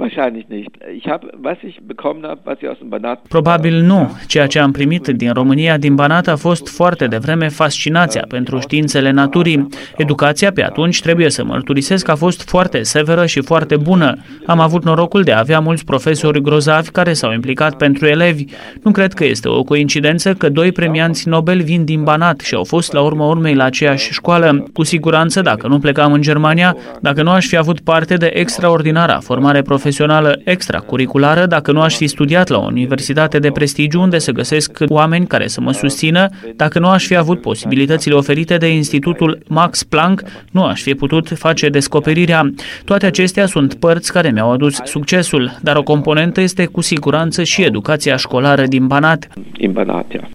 Wahrscheinlich nicht. Was ich bekommen habe, was ich aus dem Banat... Probabil nu. Ceea ce am primit din România, din Banat, a fost foarte devreme fascinația pentru științele naturii. Educația pe atunci, trebuie să mărturisesc, a fost foarte severă și foarte bună. Am avut norocul de a avea mulți profesori grozavi care s-au implicat pentru elevi. Nu cred că este o coincidență că 2 premianți Nobel vin din Banat și au fost la urma urmei la aceeași școală. Cu siguranță, dacă nu plecam în Germania, dacă nu aș fi avut parte de extraordinara formare profesională extracurriculară, dacă nu aș fi studiat la o universitate de prestigiu unde să găsesc oameni care să mă susțină, dacă nu aș fi avut posibilitățile oferite de Institutul Max Planck, nu aș fi putut face descoperirea. Toate acestea sunt părți care mi-au adus succesul, dar o componentă este cu siguranță și educația școlară din Banat.